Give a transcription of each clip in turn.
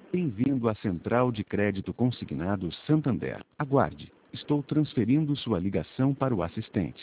Bem-vindo à Central de Crédito Consignado Santander. Aguarde. Estou transferindo sua ligação para o assistente.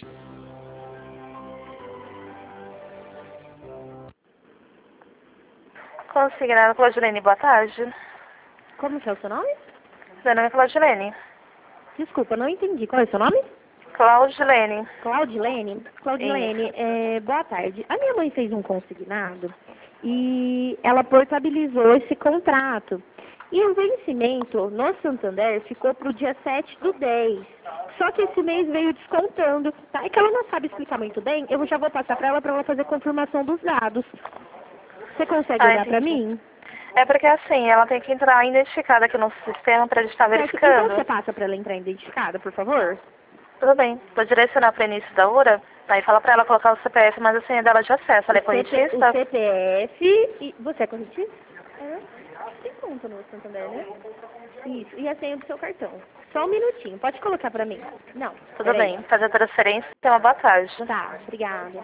Consignado Claudilene, boa tarde. Como que é o seu nome? Meu nome é Claudilene. Desculpa, não entendi. Qual é o seu nome? Claudilene. Claudilene? Claudilene, boa tarde. A minha mãe fez um consignado e ela portabilizou esse contrato. E o vencimento no Santander ficou para o dia 7/10. Só que esse mês veio descontando, tá? É que ela não sabe explicar muito bem, eu já vou passar para ela fazer confirmação dos dados. Você consegue olhar para mim? É porque assim, ela tem que entrar identificada aqui no sistema para a gente estar verificando. Então você passa para ela entrar identificada, por favor? Tudo bem. Vou direcionar para o início da URA, aí fala para ela colocar o CPF, mas a senha dela de acesso. Ela é correntista? O CPF e... Você é correntista? Tem conta no Santander, né? Isso. E a senha do seu cartão. Só um minutinho. Pode colocar para mim? Não. Tudo bem. Fazer a transferência. Tenha uma boa tarde. Tá, obrigada.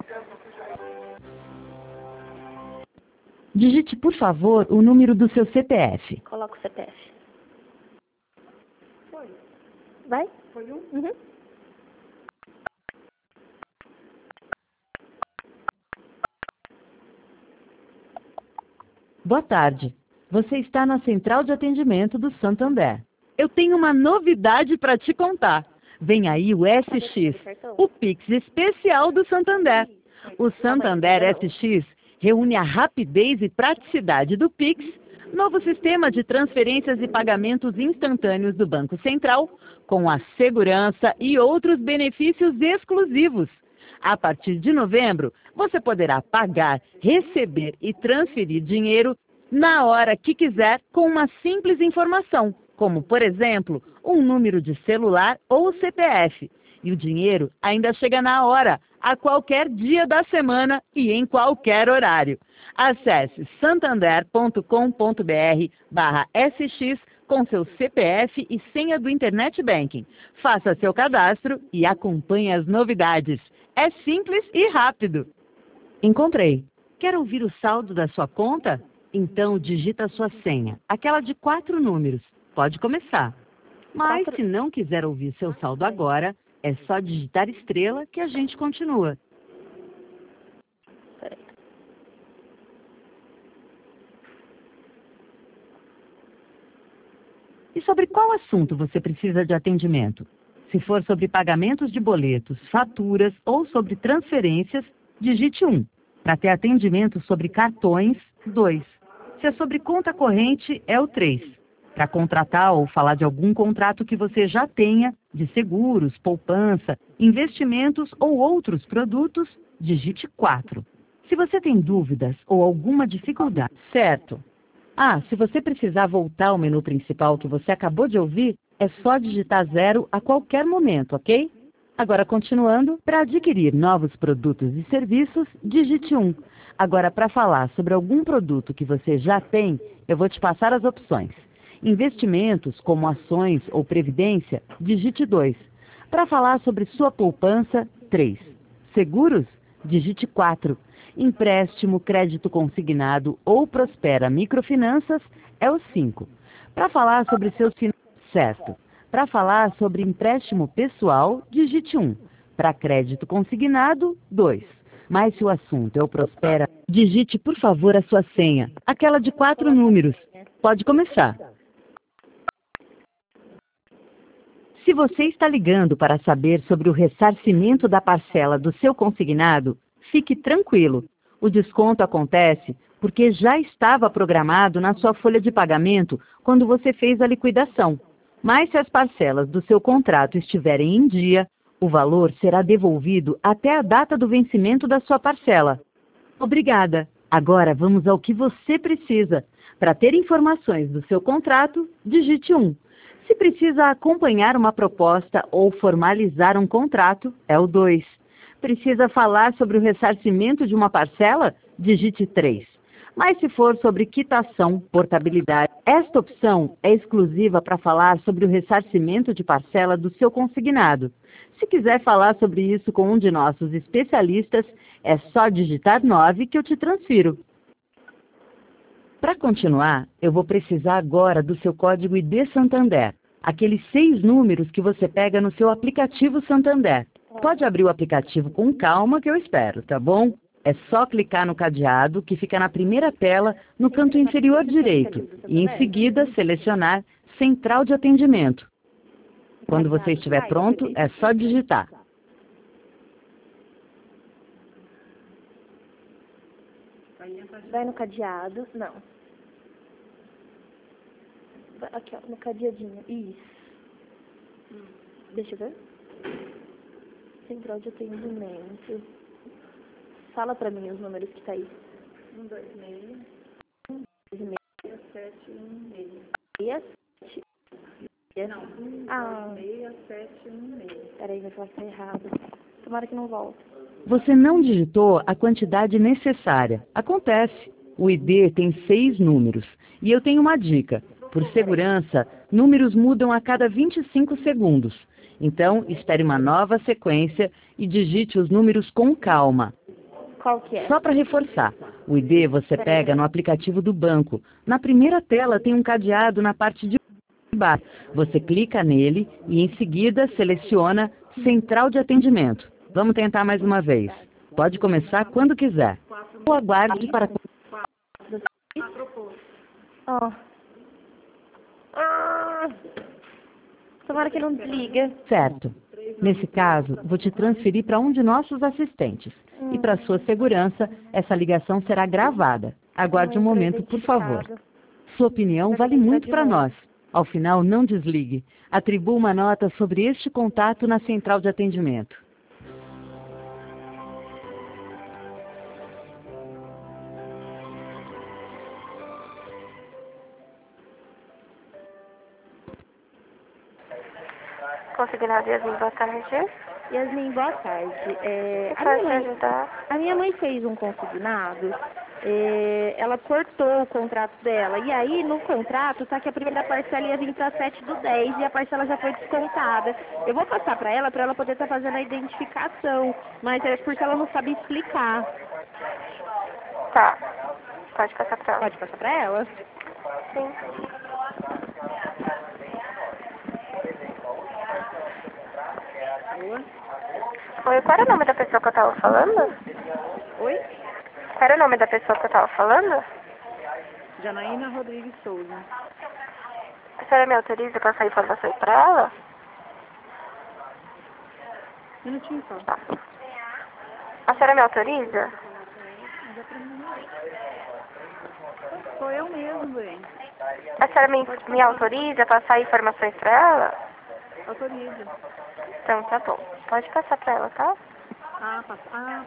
Digite, por favor, o número do seu CPF. Coloca o CPF. Vai? Foi um? Uhum. Boa tarde. Você está na Central de Atendimento do Santander. Eu tenho uma novidade para te contar. Vem aí o SX, o Pix especial do Santander. O Santander SX reúne a rapidez e praticidade do Pix, novo sistema de transferências e pagamentos instantâneos do Banco Central, com a segurança e outros benefícios exclusivos. A partir de novembro, você poderá pagar, receber e transferir dinheiro na hora que quiser com uma simples informação, como, por exemplo, um número de celular ou CPF. E o dinheiro ainda chega na hora, a qualquer dia da semana e em qualquer horário. Acesse santander.com.br/SX com seu CPF e senha do Internet Banking. Faça seu cadastro e acompanhe as novidades. É simples e rápido. Encontrei. Quer ouvir o saldo da sua conta? Então digita a sua senha, aquela de 4 números. Pode começar. Mas se não quiser ouvir seu saldo agora, é só digitar estrela que a gente continua. E sobre qual assunto você precisa de atendimento? Se for sobre pagamentos de boletos, faturas ou sobre transferências, digite 1. Para ter atendimento sobre cartões, 2. Se é sobre conta corrente, é o 3. Para contratar ou falar de algum contrato que você já tenha, de seguros, poupança, investimentos ou outros produtos, digite 4. Se você tem dúvidas ou alguma dificuldade, certo? Se você precisar voltar ao menu principal que você acabou de ouvir, é só digitar 0 a qualquer momento, ok? Agora, continuando, para adquirir novos produtos e serviços, digite 1. Agora, para falar sobre algum produto que você já tem, eu vou te passar as opções. Investimentos, como ações ou previdência, digite 2. Para falar sobre sua poupança, 3. Seguros, digite 4. Empréstimo, crédito consignado ou Prospera Microfinanças, é o 5. Para falar sobre seus finanças, certo. Para falar sobre empréstimo pessoal, digite 1. Para crédito consignado, 2. Mas se o assunto é o Prospera, digite, por favor, a sua senha, aquela de 4 números. Pode começar. Se você está ligando para saber sobre o ressarcimento da parcela do seu consignado, fique tranquilo. O desconto acontece porque já estava programado na sua folha de pagamento quando você fez a liquidação. Mas se as parcelas do seu contrato estiverem em dia, o valor será devolvido até a data do vencimento da sua parcela. Obrigada. Agora vamos ao que você precisa. Para ter informações do seu contrato, digite 1. Se precisa acompanhar uma proposta ou formalizar um contrato, é o 2. Precisa falar sobre o ressarcimento de uma parcela? Digite 3. Mas se for sobre quitação, portabilidade, esta opção é exclusiva para falar sobre o ressarcimento de parcela do seu consignado. Se quiser falar sobre isso com um de nossos especialistas, é só digitar 9 que eu te transfiro. Para continuar, eu vou precisar agora do seu código ID Santander, aqueles 6 números que você pega no seu aplicativo Santander. Pode abrir o aplicativo com calma que eu espero, tá bom? É só clicar no cadeado que fica na primeira tela, no canto inferior direito, e em seguida selecionar Central de Atendimento. Quando você estiver pronto, é só digitar. Vai no cadeado. Não. Aqui, ó, no cadeadinho. Isso. Deixa eu ver. Central de atendimento. Fala pra mim os números que tá aí. 126. 126. 6716. 67. Não. 126. Peraí, vai falar que tá errado. Tomara que não volte. Você não digitou a quantidade necessária. Acontece. O ID tem 6 números. E eu tenho uma dica. Por segurança, números mudam a cada 25 segundos. Então, espere uma nova sequência e digite os números com calma. Qual que é? Só para reforçar, o ID você pega no aplicativo do banco. Na primeira tela tem um cadeado na parte de baixo. Você clica nele e em seguida seleciona Central de Atendimento. Vamos tentar mais uma vez. Pode começar quando quiser. Ou aguarde para... Ó. Tomara que não desliga. Certo. Nesse caso, vou te transferir para um de nossos assistentes. E para sua segurança, essa ligação será gravada. Aguarde um momento, por favor. Sua opinião vale muito para nós. Ao final, não desligue. Atribua uma nota sobre este contato na central de atendimento. Consignado Yasmin, boa tarde. Yasmin, boa tarde. Pode me ajudar? A minha mãe fez um consignado. Ela cortou o contrato dela. E aí, no contrato, tá que a primeira parcela ia vir para 7/10 e a parcela já foi descontada. Eu vou passar para ela poder estar fazendo a identificação. Mas é porque ela não sabe explicar. Tá. Pode passar pra ela. Pode passar para ela? Sim. Oi, qual era o nome da pessoa que eu tava falando? Oi? Qual era o nome da pessoa que eu tava falando? Janaína Rodrigues Souza. A senhora me autoriza pra passar informações pra ela? Minutinho só. Tá. A senhora me autoriza? Sou eu mesmo, bem. A senhora me autoriza a passar informações pra ela? Autoriza. Então tá bom. Pode passar pra ela, tá? Ah, tá.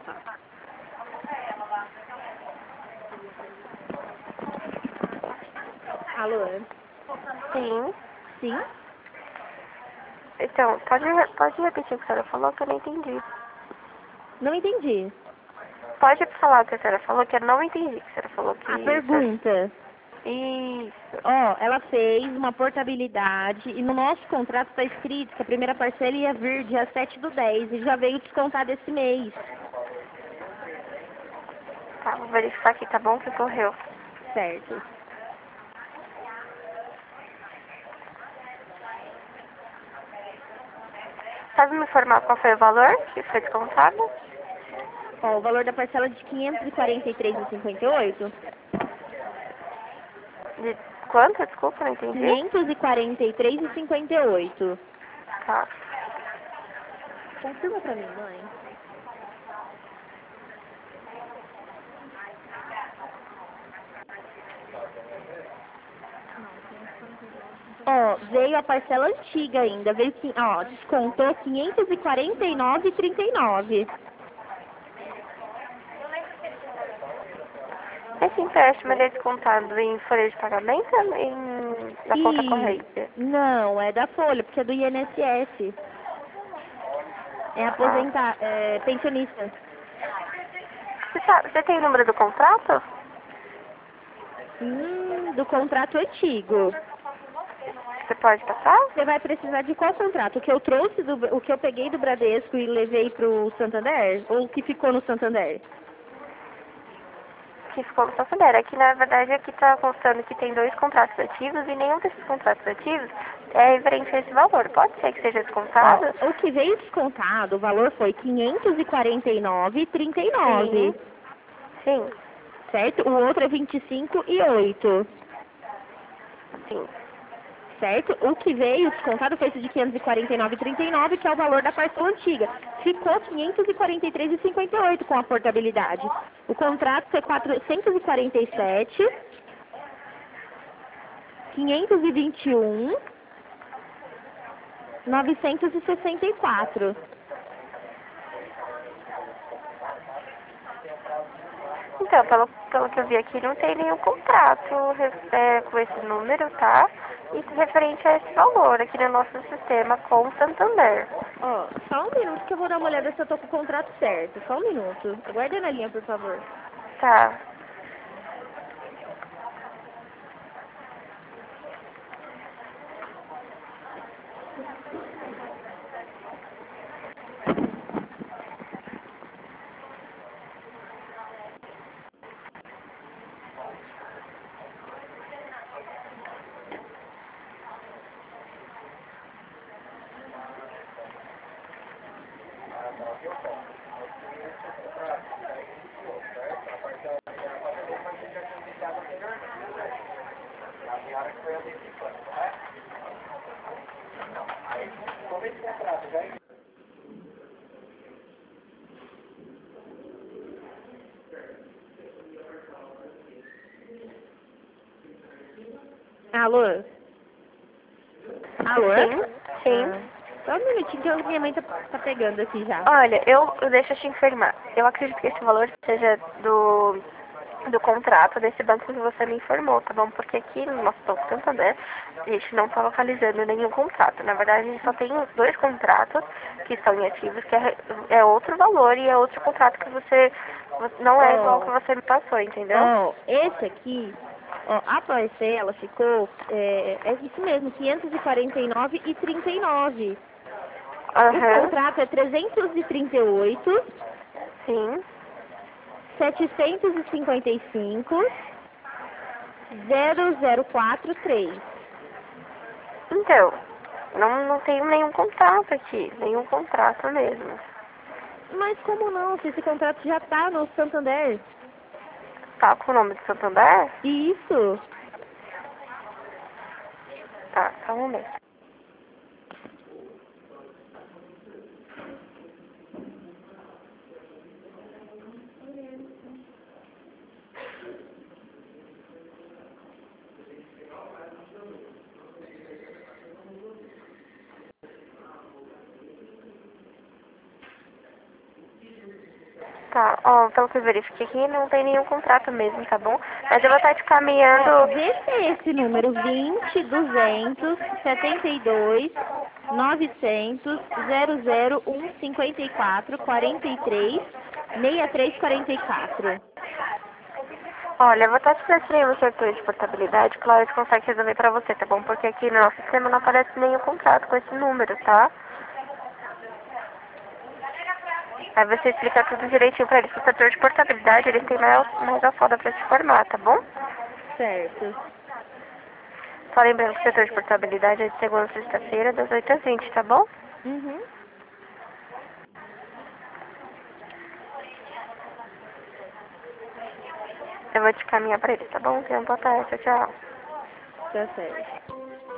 Alô? Sim. Sim? Então, pode repetir o que a senhora falou que eu não entendi. Não entendi. Pode falar o que a senhora falou que eu não entendi. A senhora falou que... A pergunta. Isso. Ó, ela fez uma portabilidade e no nosso contrato está escrito que a primeira parcela ia vir dia 7/10 e já veio descontar desse mês. Tá, vou verificar aqui, tá bom? Que correu. Certo. Sabe me informar qual foi o valor que foi descontado? Ó, o valor da parcela de R$ 543,58. De quanto? Desculpa, não entendi. R$ 543,58. Tá. Confirma pra mim, mãe. Ó, veio a parcela antiga ainda, veio que, ó, descontou 549,39. Esse empréstimo ele é descontado em folha de pagamento ou na conta corrente? Não, é da folha, porque é do INSS. É pensionista. Você tem o número do contrato? Do contrato antigo. Você pode passar? Você vai precisar de qual contrato? O que eu trouxe, o que eu peguei do Bradesco e levei pro Santander? Ou o que ficou no Santander? que ficou no Santander. Aqui, na verdade, aqui está constando que tem 2 contratos ativos e nenhum desses contratos ativos é referente a esse valor. Pode ser que seja descontado? O que veio descontado, o valor foi 549,39. Sim. Certo? O outro é 25,08. Sim. Certo? O que veio descontado foi esse de 549,39, que é o valor da parcela antiga. Ficou 543,58 com a portabilidade. O contrato foi 447, 521, 964. Então, pelo que eu vi aqui, não tem nenhum contrato com esse número, tá? E referente a esse valor aqui no nosso sistema com o Santander. Ó, só um minuto que eu vou dar uma olhada se eu tô com o contrato certo. Só um minuto. Aguarda na linha, por favor. Tá. Alô? Alô? Sim. Só um minutinho que minha mãe tá pegando aqui já. Olha, deixa eu te informar. Eu acredito que esse valor seja do contrato desse banco que você me informou, tá bom? Porque aqui no nosso Banco Santander, a gente não tá localizando nenhum contrato. Na verdade, a gente só tem os 2 contratos que estão em ativos, que é outro valor e é outro contrato que você não é igual que você me passou, entendeu? Ó, esse aqui, ó, a parcela ficou, é isso mesmo, 549,39. O contrato é 338, Sim. 755, 0043. Então, não tenho nenhum contrato aqui, nenhum contrato mesmo. Mas como não? Se esse contrato já tá no Santander. Tá com o nome do Santander? Isso. Tá, só um momento. Tá, ó, pelo que eu verifiquei aqui, não tem nenhum contrato mesmo, tá bom? Mas eu vou estar te caminhando... Vê se é esse número, 20 200 72 900 00154 43 6344. Olha, eu vou estar te transferindo o setor de portabilidade, claro, eles conseguem resolver pra você, tá bom? Porque aqui no nosso sistema não aparece nenhum contrato com esse número, tá? Aí você explica tudo direitinho pra eles. O setor de portabilidade, eles têm mais alçada pra te informar, tá bom? Certo. Só lembrando que o setor de portabilidade é de segunda a sexta-feira, das 8 às 20, tá bom? Uhum. Eu vou te caminhar pra eles, tá bom? Tenha uma boa tarde, tchau, tchau. Tá certo.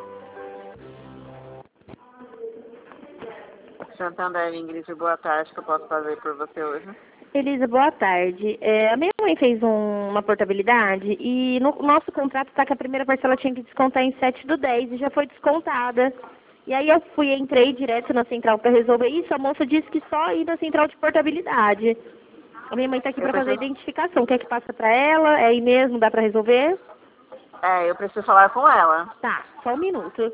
Santander, Ingrid, boa tarde, que eu posso fazer por você hoje? Elisa, boa tarde. A minha mãe fez uma portabilidade e no nosso contrato está que a primeira parcela tinha que descontar em 7/10 e já foi descontada. E aí eu entrei direto na central para resolver isso, a moça disse que só ir na central de portabilidade. A minha mãe está aqui para fazer a identificação. Quer que passa para ela? É aí mesmo? Dá para resolver? Eu preciso falar com ela. Tá, só um minuto.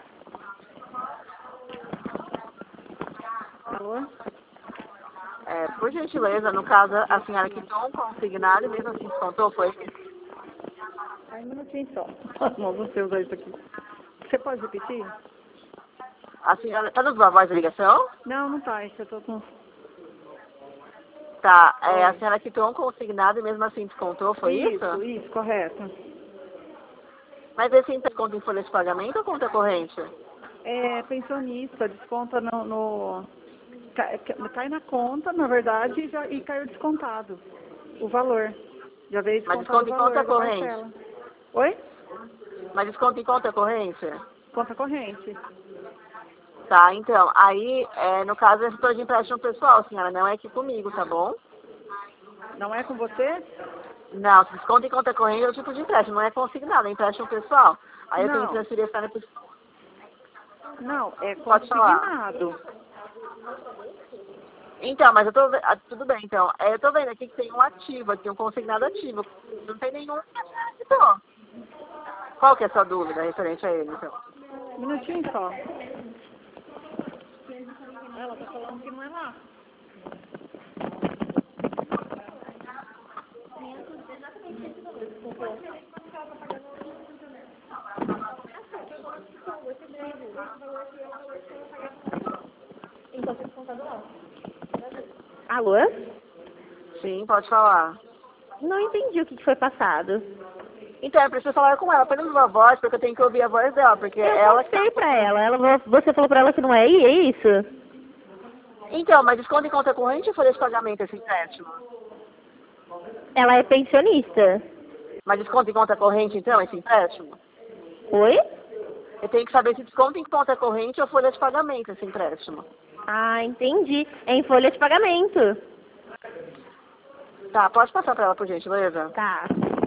Alô? Por gentileza, no caso, a senhora que tomou um consignado e mesmo assim descontou, foi? Um minutinho só. Nós não temos isso aqui. Você pode repetir? A senhora, tá nos voz da ligação? Não, não tá. Isso eu tô com... Tá, a senhora quitou um consignado e mesmo assim descontou, foi isso? Isso, correto. Mas esse desconto em folha de pagamento ou conta corrente? É pensionista, desconta cai na conta, na verdade, e caiu descontado o valor. Já veio Mas descontado desconto o em valor conta da corrente? parcela. Oi? Mas desconto em conta corrente? Conta corrente. Tá, então, aí, no caso, é setor de empréstimo pessoal, senhora, não é aqui comigo, tá bom? Não é com você? Não, se desconto em conta corrente é o tipo de empréstimo, não é consignado, é empréstimo pessoal. Aí eu tenho que transferir a senhora para... Não, é Pode falar. consignado. Então, mas eu tô vendo... tudo bem, então. Eu tô vendo aqui que tem um ativo aqui, um consignado ativo. Não tem nenhum... Então, qual que é a sua dúvida referente a ele, então? Um minutinho só. Ela tá falando que não é lá. Alô? Sim, pode falar. Não entendi o que foi passado. Então, eu preciso falar com ela apenas uma voz, porque eu tenho que ouvir a voz dela, porque ela... Eu sei pra ela. Você falou pra ela que não é aí, é isso? Então, mas desconto em conta corrente ou folha de pagamento esse empréstimo? Ela é pensionista. Mas desconto em conta corrente, então, esse empréstimo? Oi? Eu tenho que saber se desconto em conta corrente ou folha de pagamento esse empréstimo. Ah, entendi. É em folha de pagamento. Tá, pode passar pra ela, por gentileza? Tá.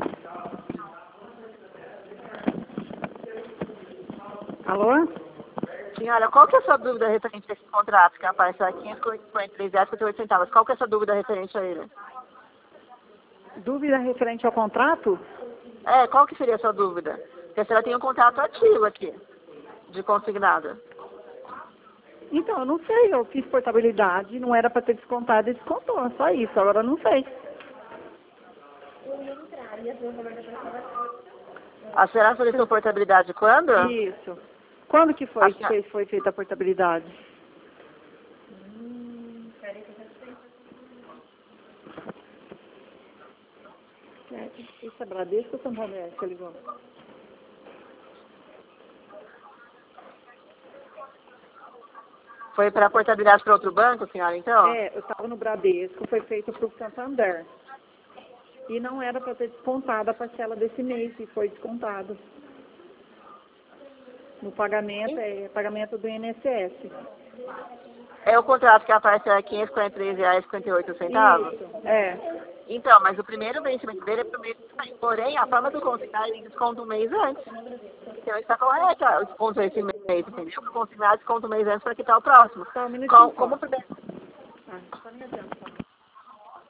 Alô? Senhora, qual que é a sua dúvida referente a esse contrato que aparece aqui em R$543,58? Qual que é a sua dúvida referente a ele? Dúvida referente ao contrato? Qual que seria a sua dúvida? Porque a senhora tem um contrato ativo aqui, de consignado. Então, eu não sei, eu fiz portabilidade, não era para ter descontado e descontou, só isso, agora eu não sei. A senhora solicitou portabilidade quando? Isso. Quando que foi feita a portabilidade? Isso é Bradesco ou Santander que ligou? Foi para portabilidade para outro banco, senhora, então? Eu estava no Bradesco, foi feito para o Santander. E não era para ter descontado a parcela desse mês, e foi descontado. No pagamento, pagamento do INSS. É o contrato que aparece aqui em R$543,58? Isso, Então, mas o primeiro vencimento dele é pro mês que sai. Porém, a forma do consignar, ele desconta um mês antes. Então, está correto o desconto esse mês, entendeu? O consignar desconta um mês antes para quitar o próximo. Tá, um minutinho. Como o primeiro...